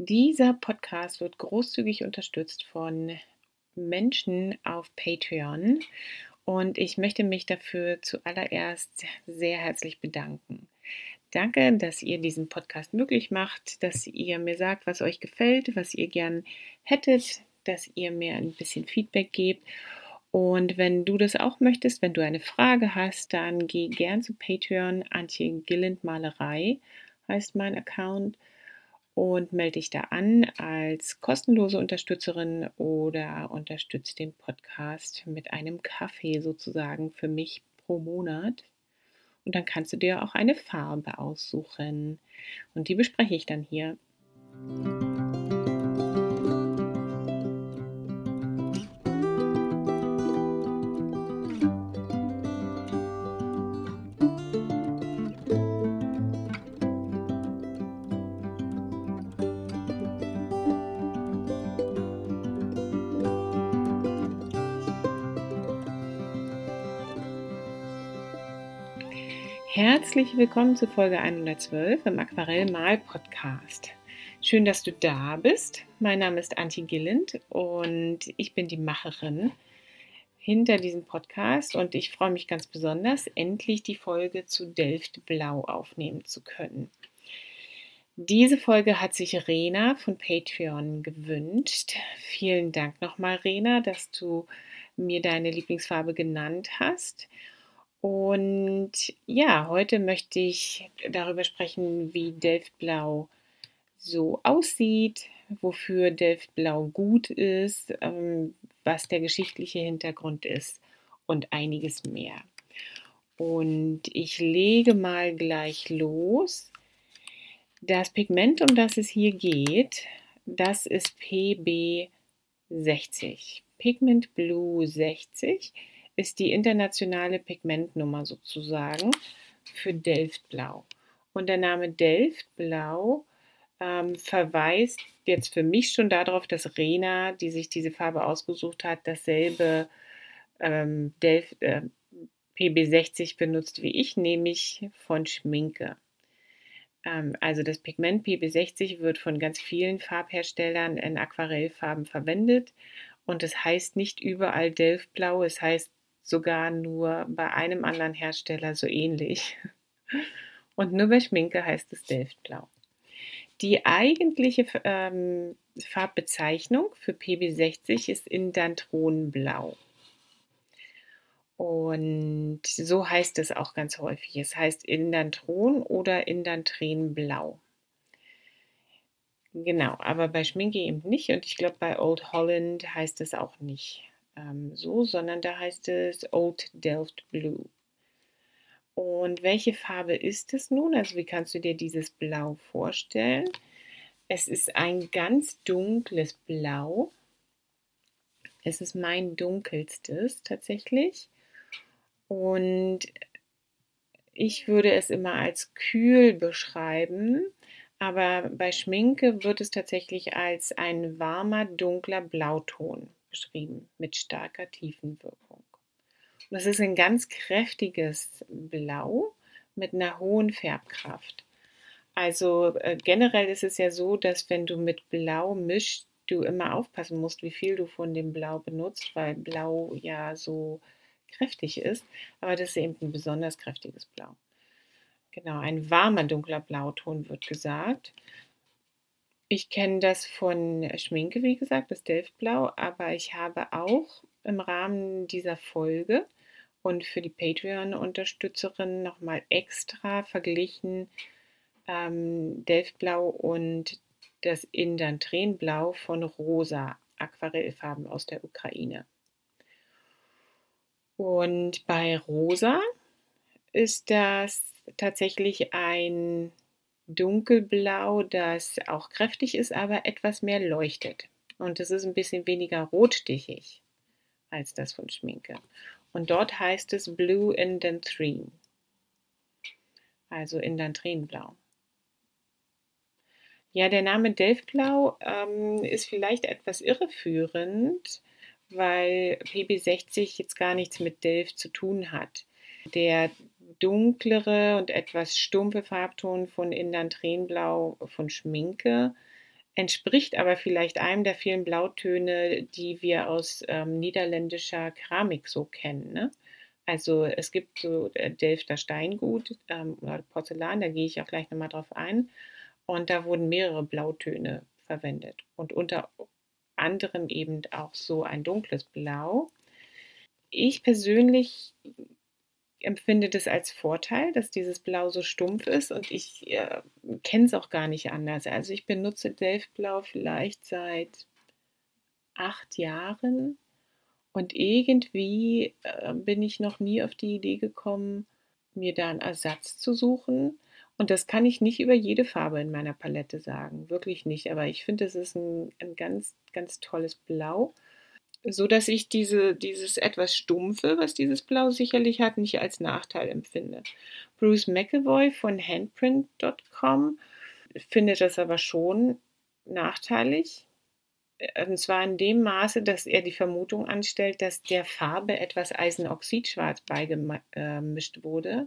Dieser Podcast wird großzügig unterstützt von Menschen auf Patreon und ich möchte mich dafür zuallererst sehr herzlich bedanken. Danke, dass ihr diesen Podcast möglich macht, dass ihr mir sagt, was euch gefällt, was ihr gern hättet, dass ihr mir ein bisschen Feedback gebt. Und wenn du das auch möchtest, wenn du eine Frage hast, dann geh gern zu Patreon. Antje Gilland Malerei heißt mein Account. Und melde dich da an als kostenlose Unterstützerin oder unterstütze den Podcast mit einem Kaffee sozusagen für mich pro Monat. Und dann kannst du dir auch eine Farbe aussuchen. Und die bespreche ich dann hier. Herzlich willkommen zu Folge 112 im Aquarell-Mal-Podcast. Schön, dass du da bist. Mein Name ist Antje Gilland und ich bin die Macherin hinter diesem Podcast und ich freue mich ganz besonders, endlich die Folge zu Delft Blau aufnehmen zu können. Diese Folge hat sich Rena von Patreon gewünscht. Vielen Dank nochmal, Rena, dass du mir deine Lieblingsfarbe genannt hast. Und ja, heute möchte ich darüber sprechen, wie Delftblau so aussieht, wofür Delftblau gut ist, was der geschichtliche Hintergrund ist und einiges mehr. Und ich lege mal gleich los. Das Pigment, um das es hier geht, das ist PB60. Pigment Blue 60 ist die internationale Pigmentnummer sozusagen für Delftblau. Und der Name Delftblau verweist jetzt für mich schon darauf, dass Rena, die sich diese Farbe ausgesucht hat, dasselbe PB60 benutzt wie ich, nämlich von Schminke. Also das Pigment PB60 wird von ganz vielen Farbherstellern in Aquarellfarben verwendet und es heißt nicht überall Delftblau, es heißt sogar nur bei einem anderen Hersteller so ähnlich. Und nur bei Schminke heißt es Delftblau. Die eigentliche Farbbezeichnung für PB60 ist Indantronblau. Und so heißt es auch ganz häufig. Es heißt Indantron oder Indantrenblau. Genau, aber bei Schminke eben nicht. Und ich glaube, bei Old Holland heißt es auch nicht so, sondern da heißt es Old Delft Blue. Und welche Farbe ist es nun? Also wie kannst du dir dieses Blau vorstellen? Es ist ein ganz dunkles Blau. Es ist mein dunkelstes tatsächlich. Und ich würde es immer als kühl beschreiben, aber bei Schminke wird es tatsächlich als ein warmer, dunkler Blauton beschrieben mit starker Tiefenwirkung. Und das ist ein ganz kräftiges Blau mit einer hohen Färbkraft. Also generell ist es ja so, dass wenn du mit Blau mischst, du immer aufpassen musst, wie viel du von dem Blau benutzt, weil Blau ja so kräftig ist. Aber das ist eben ein besonders kräftiges Blau. Genau, ein warmer dunkler Blauton wird gesagt. Ich kenne das von Schminke, wie gesagt, das Delftblau, aber ich habe auch im Rahmen dieser Folge und für die Patreon-Unterstützerin nochmal extra verglichen Delftblau und das Indantrenblau von Rosa, Aquarellfarben aus der Ukraine. Und bei Rosa ist das tatsächlich ein Dunkelblau, das auch kräftig ist, aber etwas mehr leuchtet. Und es ist ein bisschen weniger rotstichig als das von Schminke. Und dort heißt es Blue Indanthrene, also Indantrenblau. Ja, der Name Delftblau ist vielleicht etwas irreführend, weil PB60 jetzt gar nichts mit Delft zu tun hat. Der dunklere und etwas stumpfe Farbton von Indantrenblau von Schminke entspricht aber vielleicht einem der vielen Blautöne, die wir aus niederländischer Keramik so kennen. Ne? Also es gibt so Delfter Steingut oder Porzellan, da gehe ich auch gleich nochmal drauf ein. Und da wurden mehrere Blautöne verwendet und unter anderem eben auch so ein dunkles Blau. Ich persönlich empfinde das als Vorteil, dass dieses Blau so stumpf ist und ich kenne es auch gar nicht anders. Also ich benutze Delftblau vielleicht seit 8 Jahren und irgendwie bin ich noch nie auf die Idee gekommen, mir da einen Ersatz zu suchen. Und das kann ich nicht über jede Farbe in meiner Palette sagen, wirklich nicht. Aber ich finde, es ist ein ganz, ganz tolles Blau, so dass ich dieses etwas Stumpfe, was dieses Blau sicherlich hat, nicht als Nachteil empfinde. Bruce McAvoy von Handprint.com findet das aber schon nachteilig. Und zwar in dem Maße, dass er die Vermutung anstellt, dass der Farbe etwas Eisenoxidschwarz beigemischt wurde,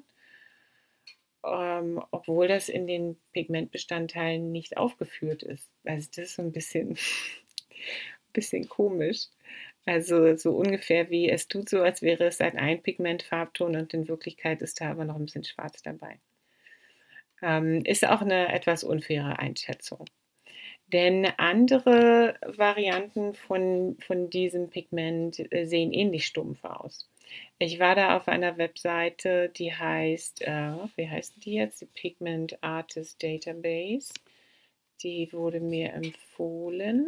obwohl das in den Pigmentbestandteilen nicht aufgeführt ist. Also das ist so ein bisschen komisch. Also so ungefähr wie es tut so, als wäre es ein Einpigmentfarbton und in Wirklichkeit ist da aber noch ein bisschen Schwarz dabei. Ist auch eine etwas unfaire Einschätzung. Denn andere Varianten von diesem Pigment sehen ähnlich stumpf aus. Ich war da auf einer Webseite, die heißt, wie heißt die jetzt? Die Pigment Artist Database. Die wurde mir empfohlen.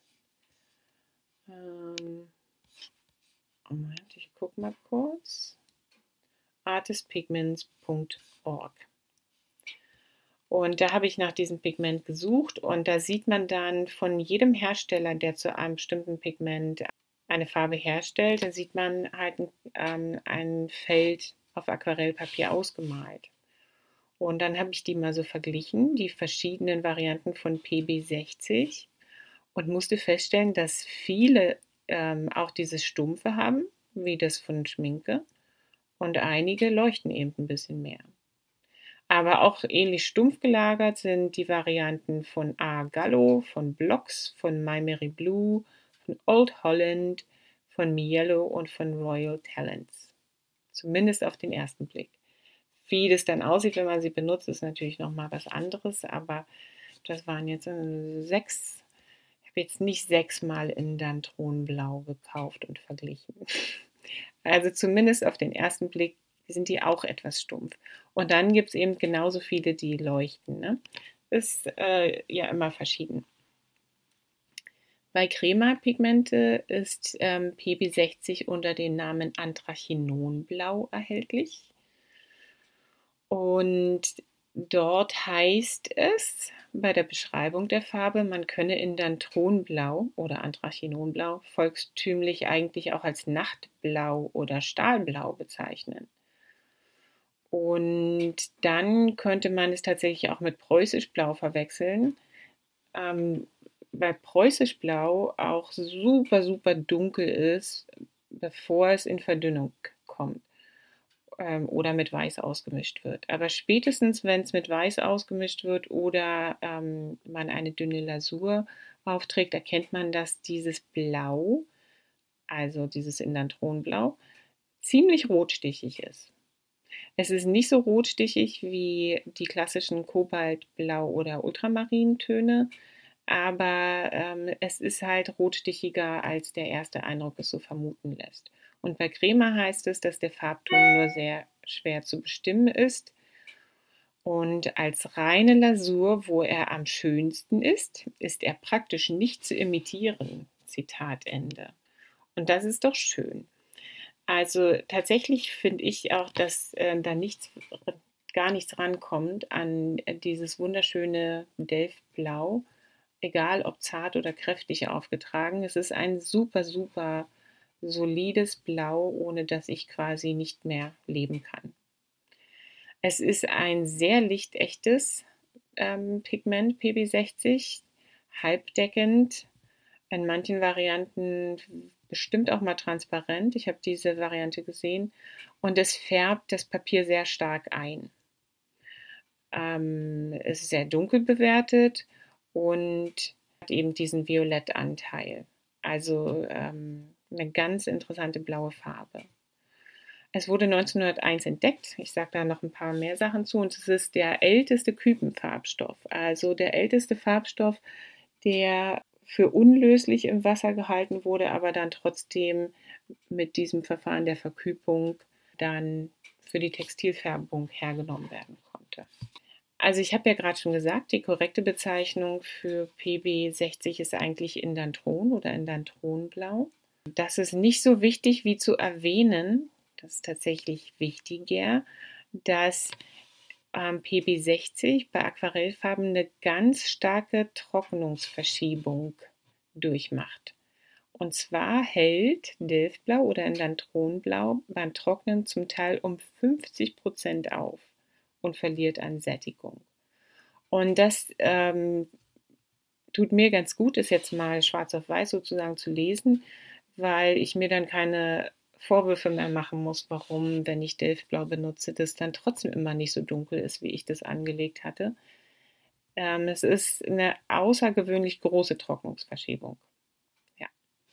Moment, ich gucke mal kurz. artistpigments.org. Und da habe ich nach diesem Pigment gesucht und da sieht man dann von jedem Hersteller, der zu einem bestimmten Pigment eine Farbe herstellt, da sieht man halt ein Feld auf Aquarellpapier ausgemalt. Und dann habe ich die mal so verglichen, die verschiedenen Varianten von PB60 und musste feststellen, dass viele auch dieses Stumpfe haben, wie das von Schminke, und einige leuchten eben ein bisschen mehr. Aber auch ähnlich stumpf gelagert sind die Varianten von A. Gallo, von Blox, von My Mary Blue, von Old Holland, von Mielo und von Royal Talents. Zumindest auf den ersten Blick. Wie das dann aussieht, wenn man sie benutzt, ist natürlich nochmal was anderes, aber das waren jetzt 6. Ich habe jetzt nicht 6-mal in Dantronblau gekauft und verglichen. Also zumindest auf den ersten Blick sind die auch etwas stumpf. Und dann gibt es eben genauso viele, die leuchten. Ne? Ist ja immer verschieden. Bei Crema-Pigmente ist PB60 unter dem Namen Anthracinonblau erhältlich. Und dort heißt es bei der Beschreibung der Farbe, man könne in Dantronblau oder Anthracinonblau volkstümlich eigentlich auch als Nachtblau oder Stahlblau bezeichnen. Und dann könnte man es tatsächlich auch mit Preußischblau verwechseln, weil Preußischblau auch super, super dunkel ist, bevor es in Verdünnung kommt oder mit Weiß ausgemischt wird. Aber spätestens, wenn es mit Weiß ausgemischt wird oder man eine dünne Lasur aufträgt, erkennt man, dass dieses Blau, also dieses Indantronblau, ziemlich rotstichig ist. Es ist nicht so rotstichig wie die klassischen Kobaltblau- oder Ultramarintöne, aber es ist halt rotstichiger, als der erste Eindruck es so vermuten lässt. Und bei Crema heißt es, dass der Farbton nur sehr schwer zu bestimmen ist. Und als reine Lasur, wo er am schönsten ist er praktisch nicht zu imitieren. Zitat Ende. Und das ist doch schön. Also tatsächlich finde ich auch, dass da gar nichts rankommt an dieses wunderschöne Delftblau, egal ob zart oder kräftig aufgetragen. Es ist ein super, super solides Blau, ohne dass ich quasi nicht mehr leben kann. Es ist ein sehr lichtechtes Pigment PB60, halbdeckend, in manchen Varianten bestimmt auch mal transparent. Ich habe diese Variante gesehen und es färbt das Papier sehr stark ein. Es ist sehr dunkel bewertet und eben diesen Violettanteil. Also eine ganz interessante blaue Farbe. Es wurde 1901 entdeckt. Ich sage da noch ein paar mehr Sachen zu. Und es ist der älteste Küpenfarbstoff. Also der älteste Farbstoff, der für unlöslich im Wasser gehalten wurde, aber dann trotzdem mit diesem Verfahren der Verküpung dann für die Textilfärbung hergenommen werden konnte. Also ich habe ja gerade schon gesagt, die korrekte Bezeichnung für PB60 ist eigentlich Indantron oder Indantronblau. Das ist nicht so wichtig wie zu erwähnen, das ist tatsächlich wichtiger, dass PB60 bei Aquarellfarben eine ganz starke Trocknungsverschiebung durchmacht. Und zwar hält Delftblau oder Indantronblau beim Trocknen zum Teil um 50% auf und verliert an Sättigung. Und das tut mir ganz gut, ist jetzt mal schwarz auf weiß sozusagen zu lesen, weil ich mir dann keine Vorwürfe mehr machen muss, warum, wenn ich Delftblau benutze, das dann trotzdem immer nicht so dunkel ist, wie ich das angelegt hatte. Es ist eine außergewöhnlich große Trocknungsverschiebung. Ja.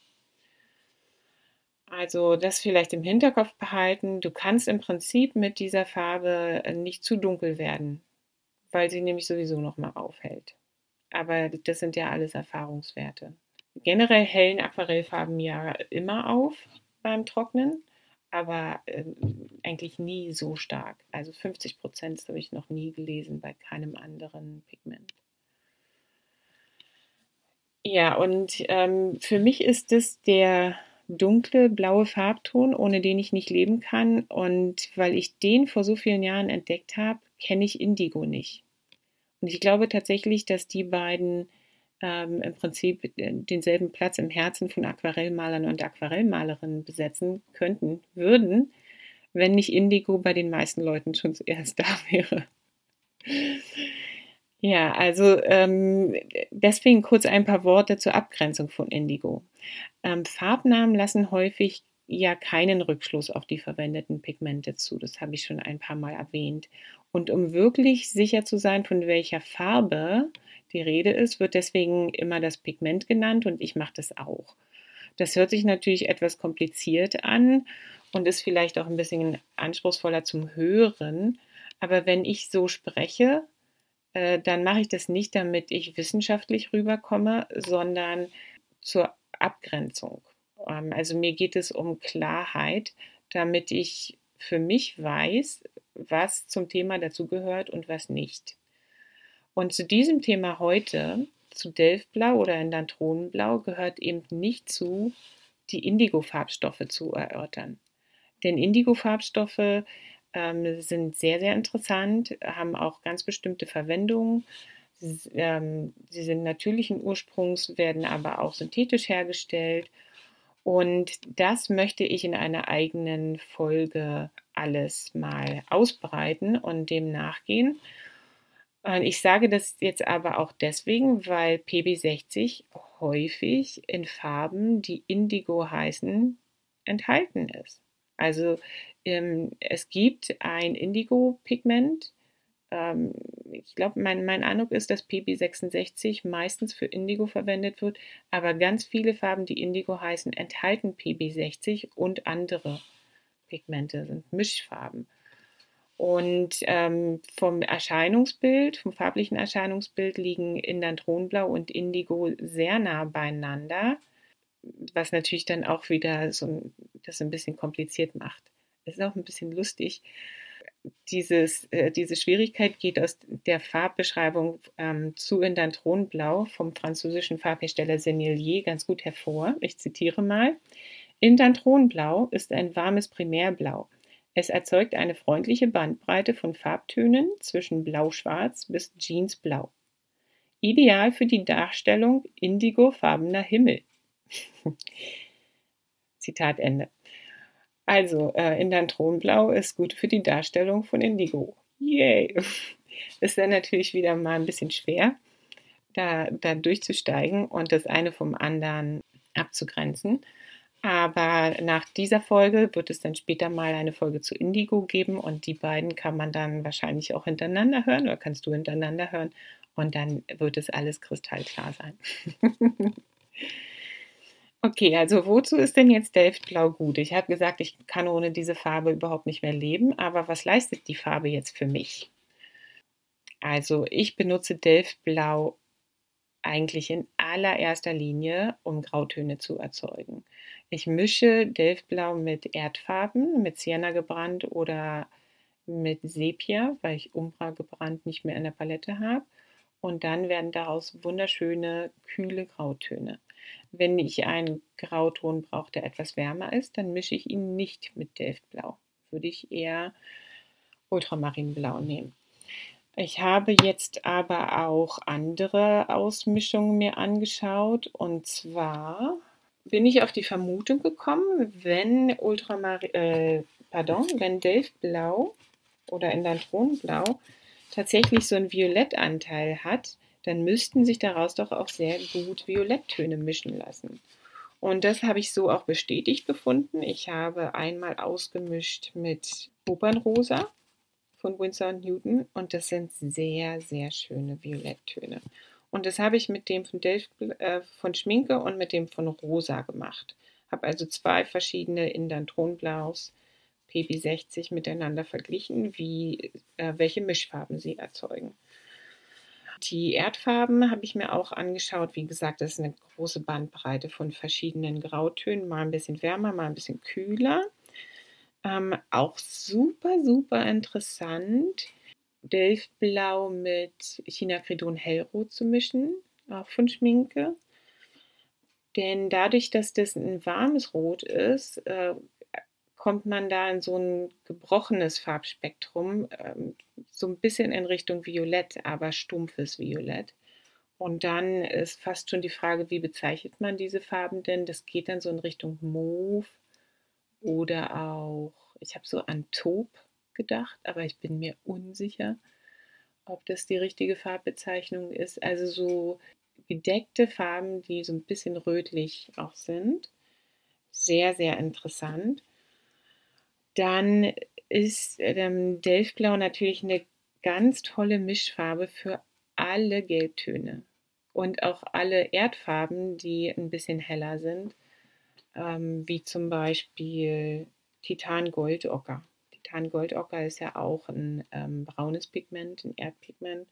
Also das vielleicht im Hinterkopf behalten. Du kannst im Prinzip mit dieser Farbe nicht zu dunkel werden, weil sie nämlich sowieso nochmal aufhält. Aber das sind ja alles Erfahrungswerte. Generell hellen Aquarellfarben ja immer auf beim Trocknen, aber eigentlich nie so stark. Also 50% habe ich noch nie gelesen bei keinem anderen Pigment. Ja, und für mich ist es der dunkle blaue Farbton, ohne den ich nicht leben kann. Und weil ich den vor so vielen Jahren entdeckt habe, kenne ich Indigo nicht. Und ich glaube tatsächlich, dass die beiden im Prinzip denselben Platz im Herzen von Aquarellmalern und Aquarellmalerinnen besetzen könnten, würden, wenn nicht Indigo bei den meisten Leuten schon zuerst da wäre. Ja, also deswegen kurz ein paar Worte zur Abgrenzung von Indigo. Farbnamen lassen häufig ja keinen Rückschluss auf die verwendeten Pigmente zu. Das habe ich schon ein paar Mal erwähnt. Und um wirklich sicher zu sein, von welcher Farbe die Rede ist, wird deswegen immer das Pigment genannt und ich mache das auch. Das hört sich natürlich etwas kompliziert an und ist vielleicht auch ein bisschen anspruchsvoller zum Hören. Aber wenn ich so spreche, dann mache ich das nicht, damit ich wissenschaftlich rüberkomme, sondern zur Abgrenzung. Also mir geht es um Klarheit, damit ich für mich weiß, was zum Thema dazugehört und was nicht. Und zu diesem Thema heute, zu Delftblau oder Indantronblau, gehört eben nicht zu, die Indigo-Farbstoffe zu erörtern. Denn Indigo-Farbstoffe sind sehr, sehr interessant, haben auch ganz bestimmte Verwendungen. Sie sind natürlichen Ursprungs, werden aber auch synthetisch hergestellt. Und das möchte ich in einer eigenen Folge alles mal ausbreiten und dem nachgehen. Und ich sage das jetzt aber auch deswegen, weil PB60 häufig in Farben, die Indigo heißen, enthalten ist. Also es gibt ein Indigo-Pigment. Ich glaube, mein Eindruck ist, dass PB66 meistens für Indigo verwendet wird, aber ganz viele Farben, die Indigo heißen, enthalten PB60 und andere Pigmente, sind Mischfarben. Und vom Erscheinungsbild, vom farblichen Erscheinungsbild liegen Indantronblau und Indigo sehr nah beieinander, was natürlich dann auch wieder das ein bisschen kompliziert macht. Es ist auch ein bisschen lustig. Diese Schwierigkeit geht aus der Farbbeschreibung zu Indantronblau vom französischen Farbhersteller Sennelier ganz gut hervor. Ich zitiere mal. Indantronblau ist ein warmes Primärblau. Es erzeugt eine freundliche Bandbreite von Farbtönen zwischen blau-schwarz bis jeansblau. Ideal für die Darstellung indigofarbener Himmel. Zitat Ende. Also, Indantronblau ist gut für die Darstellung von Indigo. Yay! Ist dann natürlich wieder mal ein bisschen schwer, da durchzusteigen und das eine vom anderen abzugrenzen. Aber nach dieser Folge wird es dann später mal eine Folge zu Indigo geben und die beiden kann man dann wahrscheinlich auch hintereinander hören oder kannst du hintereinander hören Und dann wird es alles kristallklar sein. Okay, also wozu ist denn jetzt Delftblau gut? Ich habe gesagt, ich kann ohne diese Farbe überhaupt nicht mehr leben, aber was leistet die Farbe jetzt für mich? Also ich benutze Delftblau eigentlich in allererster Linie, um Grautöne zu erzeugen. Ich mische Delftblau mit Erdfarben, mit Sienna gebrannt oder mit Sepia, weil ich Umbra gebrannt nicht mehr in der Palette habe. Und dann werden daraus wunderschöne, kühle Grautöne. Wenn ich einen Grauton brauche, der etwas wärmer ist, dann mische ich ihn nicht mit Delftblau. Würde ich eher Ultramarinblau nehmen. Ich habe jetzt aber auch andere Ausmischungen mir angeschaut. Und zwar bin ich auf die Vermutung gekommen, wenn Delftblau oder Indantronblau tatsächlich so einen Violettanteil hat, dann müssten sich daraus doch auch sehr gut Violetttöne mischen lassen. Und das habe ich so auch bestätigt befunden. Ich habe einmal ausgemischt mit Opernrosa von Winsor & Newton und das sind sehr, sehr schöne Violetttöne. Und das habe ich mit dem von Schminke und mit dem von Rosa gemacht. Habe also zwei verschiedene Indantronblaus PP60 miteinander verglichen, welche Mischfarben sie erzeugen. Die Erdfarben habe ich mir auch angeschaut. Wie gesagt, das ist eine große Bandbreite von verschiedenen Grautönen, mal ein bisschen wärmer, mal ein bisschen kühler. Auch super, super interessant, Delftblau mit Chinacridon Hellrot zu mischen, auch von Schminke. Denn dadurch, dass das ein warmes Rot ist, kommt man da in so ein gebrochenes Farbspektrum, so ein bisschen in Richtung Violett, aber stumpfes Violett. Und dann ist fast schon die Frage, wie bezeichnet man diese Farben denn? Das geht dann so in Richtung Mauve oder auch, ich habe so an Taupe gedacht, aber ich bin mir unsicher, ob das die richtige Farbbezeichnung ist. Also so gedeckte Farben, die so ein bisschen rötlich auch sind. Sehr, sehr interessant. Dann ist Delftblau natürlich eine ganz tolle Mischfarbe für alle Gelbtöne und auch alle Erdfarben, die ein bisschen heller sind, wie zum Beispiel Titangoldocker. Titangoldocker ist ja auch ein braunes Pigment, ein Erdpigment.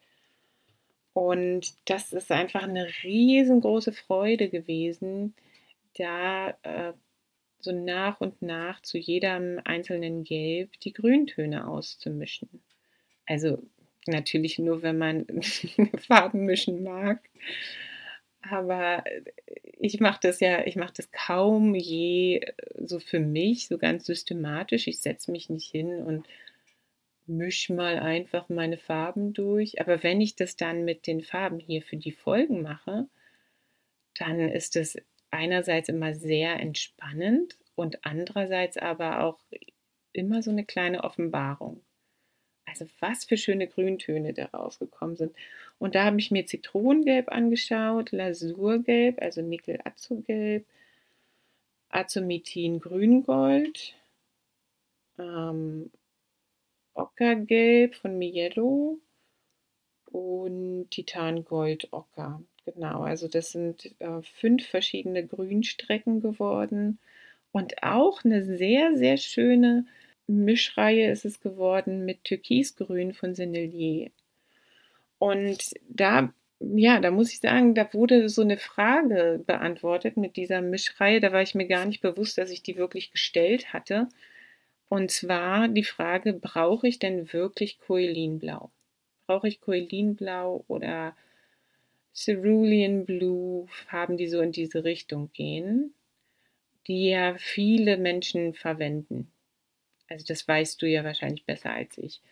Und das ist einfach eine riesengroße Freude gewesen, da so nach und nach zu jedem einzelnen Gelb die Grüntöne auszumischen. Also natürlich nur, wenn man Farben mischen mag. Aber ich mache das kaum je so für mich, so ganz systematisch. Ich setze mich nicht hin und mische mal einfach meine Farben durch. Aber wenn ich das dann mit den Farben hier für die Folgen mache, dann ist es einerseits immer sehr entspannend und andererseits aber auch immer so eine kleine Offenbarung. Also was für schöne Grüntöne da rausgekommen sind. Und da habe ich mir Zitronengelb angeschaut, Lasurgelb, also Nickel-Azogelb, Azomethin Grüngold, ähm, Ockergelb von Mielo und Titangold Ocker. Genau, also das sind 5 verschiedene Grünstrecken geworden und auch eine sehr, sehr schöne Mischreihe ist es geworden mit Türkisgrün von Sennelier. Und da muss ich sagen, da wurde so eine Frage beantwortet mit dieser Mischreihe. Da war ich mir gar nicht bewusst, dass ich die wirklich gestellt hatte. Und zwar die Frage, brauche ich denn wirklich Koalinblau? Brauche ich Koalinblau oder Cerulean Blue, Farben, die so in diese Richtung gehen, die ja viele Menschen verwenden. Also das weißt du ja wahrscheinlich besser als ich.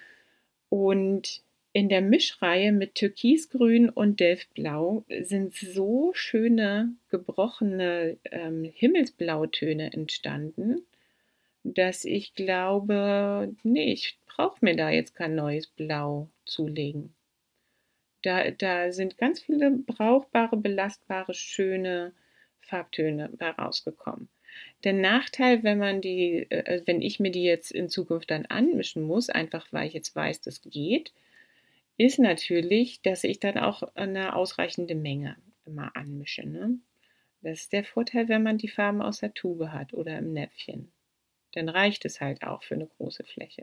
Und in der Mischreihe mit Türkisgrün und Delftblau sind so schöne, gebrochene Himmelsblautöne entstanden, dass ich glaube, nee, ich brauche mir da jetzt kein neues Blau zulegen. Da sind ganz viele brauchbare, belastbare, schöne Farbtöne bei rausgekommen. Der Nachteil, wenn ich mir die jetzt in Zukunft dann anmischen muss, einfach weil ich jetzt weiß, das geht, ist natürlich, dass ich dann auch eine ausreichende Menge immer anmische, ne? Das ist der Vorteil, wenn man die Farben aus der Tube hat oder im Näpfchen. Dann reicht es halt auch für eine große Fläche.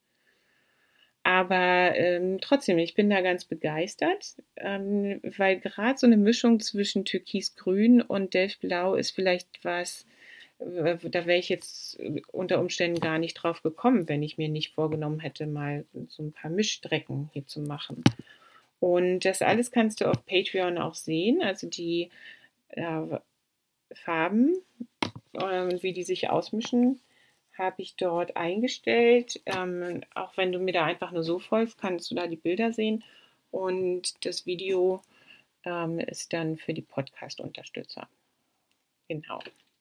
Aber trotzdem, ich bin da ganz begeistert, weil gerade so eine Mischung zwischen Türkisgrün und Delftblau ist vielleicht was, da wäre ich jetzt unter Umständen gar nicht drauf gekommen, wenn ich mir nicht vorgenommen hätte, mal so ein paar Mischstrecken hier zu machen. Und das alles kannst du auf Patreon auch sehen, also die äh, Farben und wie die sich ausmischen, habe ich dort eingestellt. Auch wenn du mir da einfach nur so folgst, kannst du da die Bilder sehen. Und das Video ist dann für die Podcast-Unterstützer. Genau.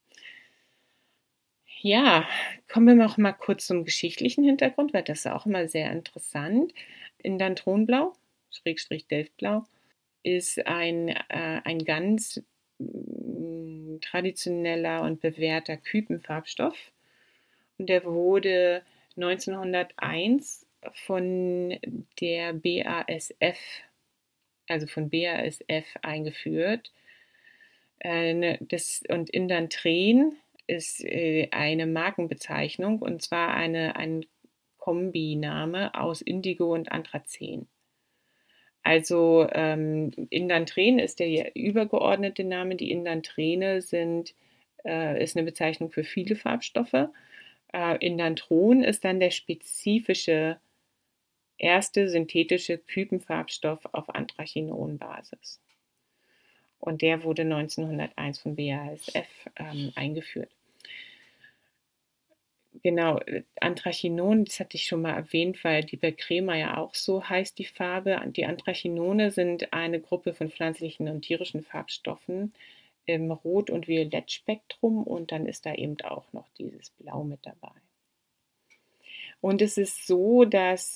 Ja, kommen wir noch mal kurz zum geschichtlichen Hintergrund, weil das ist auch immer sehr interessant. Indantronblau, Schrägstrich Delftblau, ist ein ganz traditioneller und bewährter Küpenfarbstoff. Und der wurde 1901 von der BASF, also von BASF eingeführt. Und Indanthren ist eine Markenbezeichnung und zwar ein Kombiname aus Indigo und Anthrazän. Also Indanthren ist der übergeordnete Name. Die Indantrene ist eine Bezeichnung für viele Farbstoffe. Indantron ist dann der spezifische erste synthetische Küpenfarbstoff auf Anthracinon-Basis. Und der wurde 1901 von BASF eingeführt. Genau, Anthracinon, das hatte ich schon mal erwähnt, weil die bei Crema ja auch so heißt, die Farbe. Die Anthracinone sind eine Gruppe von pflanzlichen und tierischen Farbstoffen im Rot- und Violettspektrum und dann ist da eben auch noch dieses Blau mit dabei. Und es ist so, dass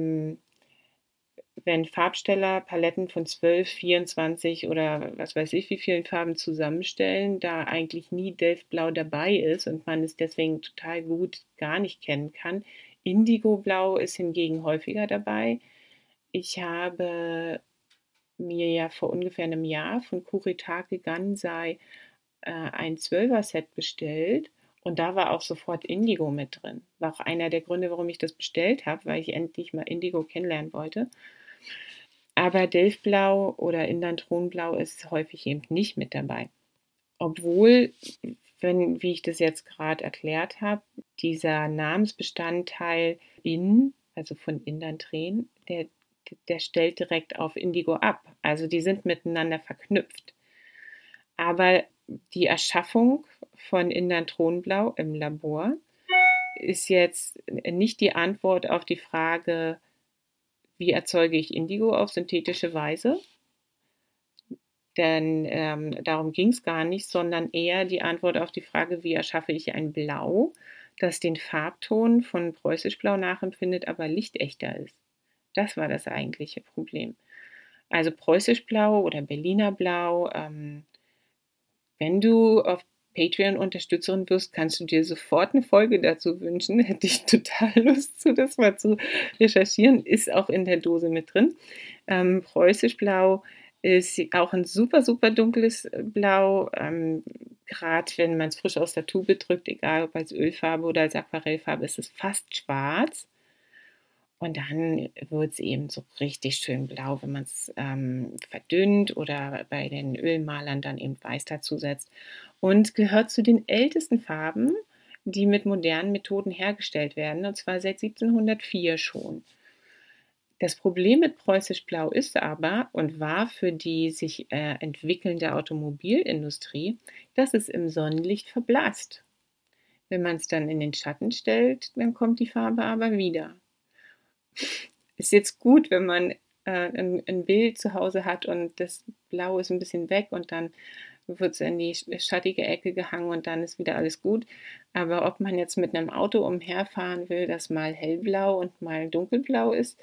wenn Farbsteller Paletten von 12, 24 oder was weiß ich wie vielen Farben zusammenstellen, da eigentlich nie Delftblau dabei ist und man es deswegen total gut gar nicht kennen kann. Indigoblau ist hingegen häufiger dabei. Ich habe mir ja vor ungefähr einem Jahr von Kuretake Gansai ein 12er-Set bestellt und da war auch sofort Indigo mit drin. War auch einer der Gründe, warum ich das bestellt habe, weil ich endlich mal Indigo kennenlernen wollte. Aber Delftblau oder Indantronblau ist häufig eben nicht mit dabei. Obwohl, wie ich das jetzt gerade erklärt habe, dieser Namensbestandteil also von Indantren, der stellt direkt auf Indigo ab. Also die sind miteinander verknüpft. Aber die Erschaffung von Indantronblau im Labor ist jetzt nicht die Antwort auf die Frage, wie erzeuge ich Indigo auf synthetische Weise? Denn darum ging es gar nicht, sondern eher die Antwort auf die Frage, wie erschaffe ich ein Blau, das den Farbton von Preußischblau nachempfindet, aber lichtechter ist. Das war das eigentliche Problem. Also Preußischblau oder Berliner Blau, wenn du auf Patreon Unterstützerin wirst, kannst du dir sofort eine Folge dazu wünschen. Hätte ich total Lust zu, das mal zu recherchieren. Ist auch in der Dose mit drin. Preußischblau ist auch ein super, super dunkles Blau. Gerade wenn man es frisch aus der Tube drückt, egal ob als Ölfarbe oder als Aquarellfarbe, ist es fast schwarz. Und dann wird es eben so richtig schön blau, wenn man es verdünnt oder bei den Ölmalern dann eben weiß dazusetzt. Und gehört zu den ältesten Farben, die mit modernen Methoden hergestellt werden, und zwar seit 1704 schon. Das Problem mit Preußischblau ist aber und war für die sich entwickelnde Automobilindustrie, dass es im Sonnenlicht verblasst. Wenn man es dann in den Schatten stellt, dann kommt die Farbe aber wieder. Ist jetzt gut, wenn man ein Bild zu Hause hat und das Blau ist ein bisschen weg und dann wird es in die schattige Ecke gehangen und dann ist wieder alles gut. Aber ob man jetzt mit einem Auto umherfahren will, das mal hellblau und mal dunkelblau ist,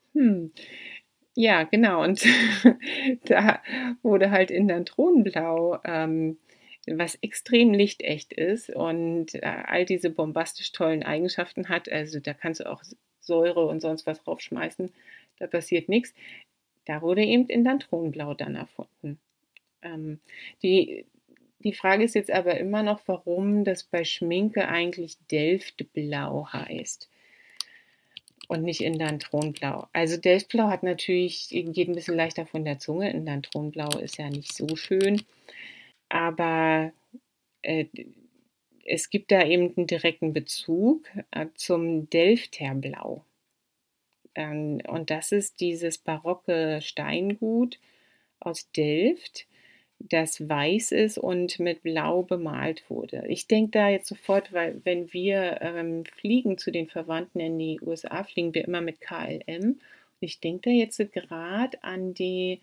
ja, genau. Und da wurde halt Indantronblau, was extrem lichtecht ist und all diese bombastisch tollen Eigenschaften hat. Also da kannst du auch Säure und sonst was draufschmeißen. da passiert nichts. Da wurde eben Indantronblau dann erfunden. Ähm, die, die Frage ist jetzt aber immer noch, warum das bei Schminke eigentlich Delftblau heißt und nicht Indantronblau. Also Delftblau hat natürlich, geht ein bisschen leichter von der Zunge. Indantronblau ist ja nicht so schön, aber äh, es gibt da eben einen direkten Bezug zum Delfterblau. Und das ist dieses barocke Steingut aus Delft, das weiß ist und mit Blau bemalt wurde. Ich denke da jetzt sofort, weil wenn wir fliegen zu den Verwandten in die USA, fliegen wir immer mit KLM. Ich denke da jetzt gerade an die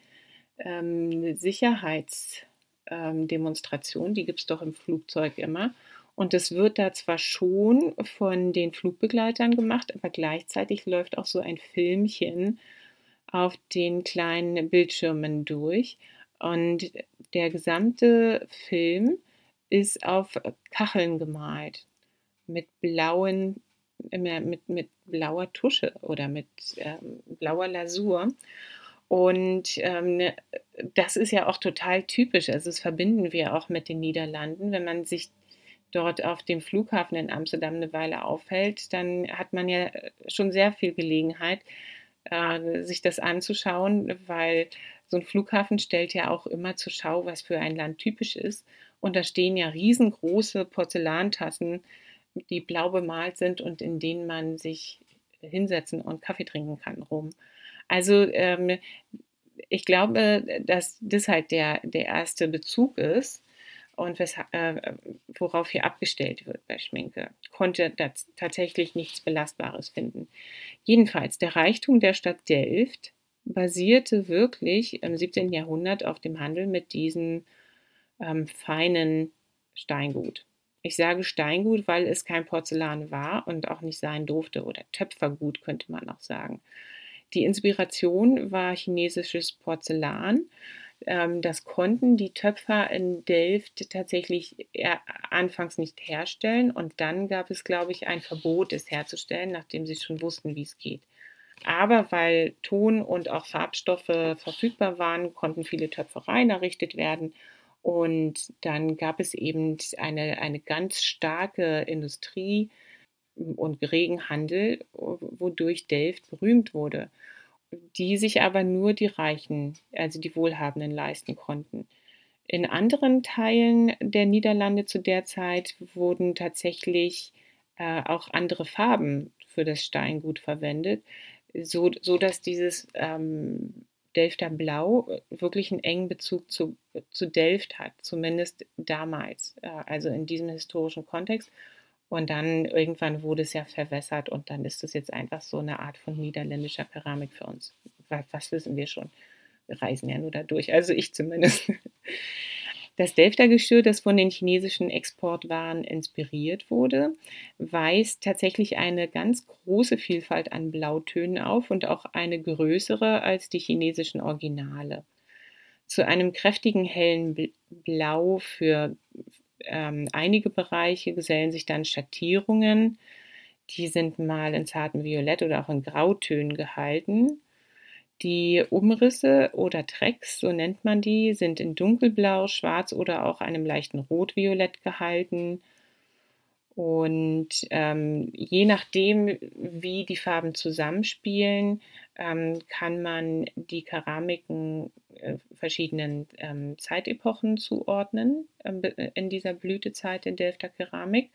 Sicherheitsdemonstration, die gibt es doch im Flugzeug immer. Und das wird da zwar schon von den Flugbegleitern gemacht, aber gleichzeitig läuft auch so ein Filmchen auf den kleinen Bildschirmen durch. Und der gesamte Film ist auf Kacheln gemalt mit mit blauer Tusche oder mit blauer Lasur. Und das ist ja auch total typisch. Also das verbinden wir auch mit den Niederlanden. Wenn man sich dort auf dem Flughafen in Amsterdam eine Weile aufhält, dann hat man ja schon sehr viel Gelegenheit, sich das anzuschauen, weil so ein Flughafen stellt ja auch immer zur Schau, was für ein Land typisch ist. Und da stehen ja riesengroße Porzellantassen, die blau bemalt sind und in denen man sich hinsetzen und Kaffee trinken kann rum. Also ich glaube, dass das halt der erste Bezug ist und worauf hier abgestellt wird bei Schminke. Ich konnte tatsächlich nichts Belastbares finden. Jedenfalls, der Reichtum der Stadt Delft basierte wirklich im 17. Jahrhundert auf dem Handel mit diesem feinen Steingut. Ich sage Steingut, weil es kein Porzellan war und auch nicht sein durfte, oder Töpfergut könnte man auch sagen. Die Inspiration war chinesisches Porzellan. Das konnten die Töpfer in Delft tatsächlich anfangs nicht herstellen und dann gab es, glaube ich, ein Verbot, es herzustellen, nachdem sie schon wussten, wie es geht. Aber weil Ton und auch Farbstoffe verfügbar waren, konnten viele Töpfereien errichtet werden. Und dann gab es eben eine ganz starke Industrie und regen Handel, wodurch Delft berühmt wurde, die sich aber nur die Reichen, also die Wohlhabenden, leisten konnten. In anderen Teilen der Niederlande zu der Zeit wurden tatsächlich auch andere Farben für das Steingut verwendet, so dass dieses Delfter Blau wirklich einen engen Bezug zu Delft hat, zumindest damals, also in diesem historischen Kontext. Und dann irgendwann wurde es ja verwässert und dann ist es jetzt einfach so eine Art von niederländischer Keramik für uns. Was wissen wir schon? Wir reisen ja nur da durch, also ich zumindest. Das Delfter Geschirr, das von den chinesischen Exportwaren inspiriert wurde, weist tatsächlich eine ganz große Vielfalt an Blautönen auf und auch eine größere als die chinesischen Originale. Zu einem kräftigen hellen Blau für einige Bereiche gesellen sich dann Schattierungen. Die sind mal in zartem Violett oder auch in Grautönen gehalten. Die Umrisse oder Trecks, so nennt man die, sind in dunkelblau, schwarz oder auch einem leichten Rotviolett gehalten. Und je nachdem, wie die Farben zusammenspielen, kann man die Keramiken verschiedenen Zeitepochen zuordnen in dieser Blütezeit der Delfter Keramik.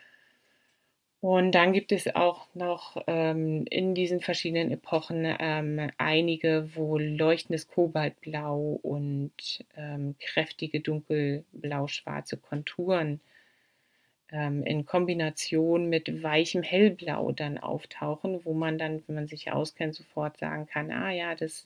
Und dann gibt es auch noch in diesen verschiedenen Epochen einige, wo leuchtendes Kobaltblau und kräftige dunkelblau-schwarze Konturen in Kombination mit weichem Hellblau dann auftauchen, wo man dann, wenn man sich auskennt, sofort sagen kann, ah ja, das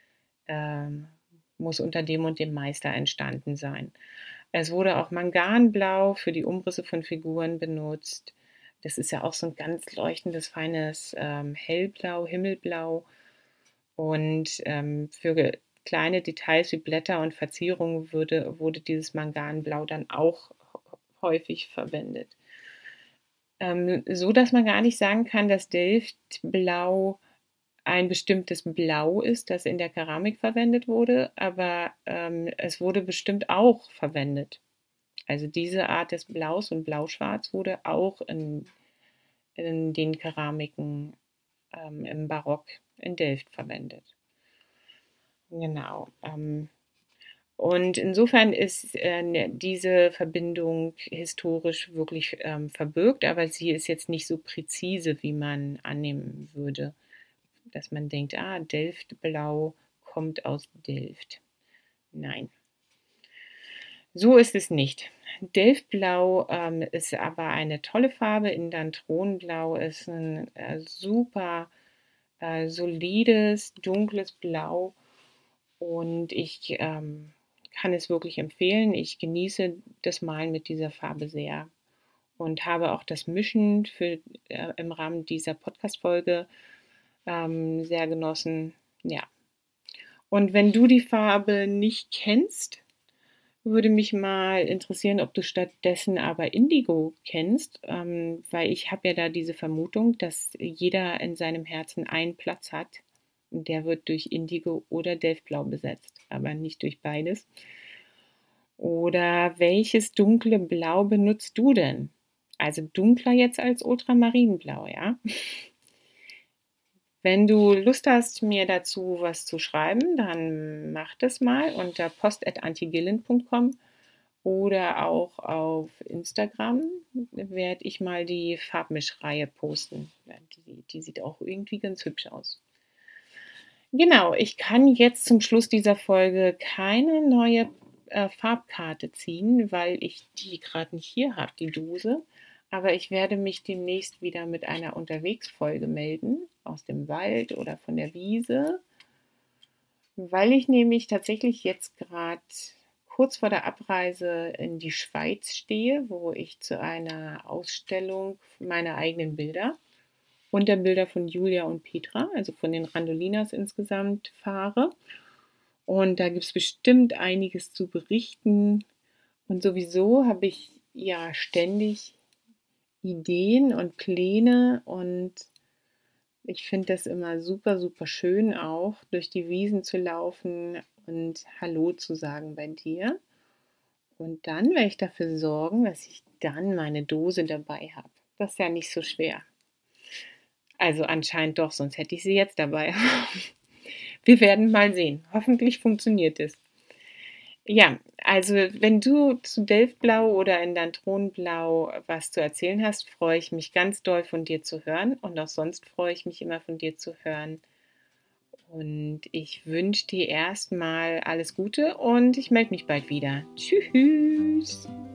muss unter dem und dem Meister entstanden sein. Es wurde auch Manganblau für die Umrisse von Figuren benutzt. Das ist ja auch so ein ganz leuchtendes, feines Hellblau, Himmelblau. Und für kleine Details wie Blätter und Verzierungen wurde dieses Manganblau dann auch häufig verwendet. So dass man gar nicht sagen kann, dass Delftblau ein bestimmtes Blau ist, das in der Keramik verwendet wurde, aber es wurde bestimmt auch verwendet. Also diese Art des Blaus und Blauschwarz wurde auch in den Keramiken im Barock in Delft verwendet. Genau. Und insofern ist diese Verbindung historisch wirklich verbürgt, aber sie ist jetzt nicht so präzise, wie man annehmen würde, dass man denkt, Delftblau kommt aus Delft. Nein, so ist es nicht. Delftblau ist aber eine tolle Farbe. Indantronblau ist ein super solides, dunkles Blau und ich kann es wirklich empfehlen. Ich genieße das Malen mit dieser Farbe sehr und habe auch das Mischen im Rahmen dieser Podcast-Folge sehr genossen. Ja. Und wenn du die Farbe nicht kennst, würde mich mal interessieren, ob du stattdessen aber Indigo kennst, weil ich habe ja da diese Vermutung, dass jeder in seinem Herzen einen Platz hat. Und der wird durch Indigo oder Delftblau besetzt, aber nicht durch beides. Oder welches dunkle Blau benutzt du denn? Also dunkler jetzt als Ultramarinblau, ja? Wenn du Lust hast, mir dazu was zu schreiben, dann mach das mal unter post@antigillen.com oder auch auf Instagram werde ich mal die Farbmischreihe posten. Die sieht auch irgendwie ganz hübsch aus. Genau, ich kann jetzt zum Schluss dieser Folge keine neue Farbkarte ziehen, weil ich die gerade nicht hier habe, die Dose. Aber ich werde mich demnächst wieder mit einer Unterwegsfolge melden, aus dem Wald oder von der Wiese, weil ich nämlich tatsächlich jetzt gerade kurz vor der Abreise in die Schweiz stehe, wo ich zu einer Ausstellung meiner eigenen Bilder und der Bilder von Julia und Petra, also von den Randolinas insgesamt, fahre. Und da gibt es bestimmt einiges zu berichten. Und sowieso habe ich ja ständig Ideen und Pläne und ich finde das immer super, super schön auch, durch die Wiesen zu laufen und Hallo zu sagen bei dir. Und dann werde ich dafür sorgen, dass ich dann meine Dose dabei habe. Das ist ja nicht so schwer. Also anscheinend doch, sonst hätte ich sie jetzt dabei. Wir werden mal sehen. Hoffentlich funktioniert es. Ja, also wenn du zu Delftblau oder Indantronblau was zu erzählen hast, freue ich mich ganz doll von dir zu hören und auch sonst freue ich mich immer von dir zu hören. Und ich wünsche dir erstmal alles Gute und ich melde mich bald wieder. Tschüss.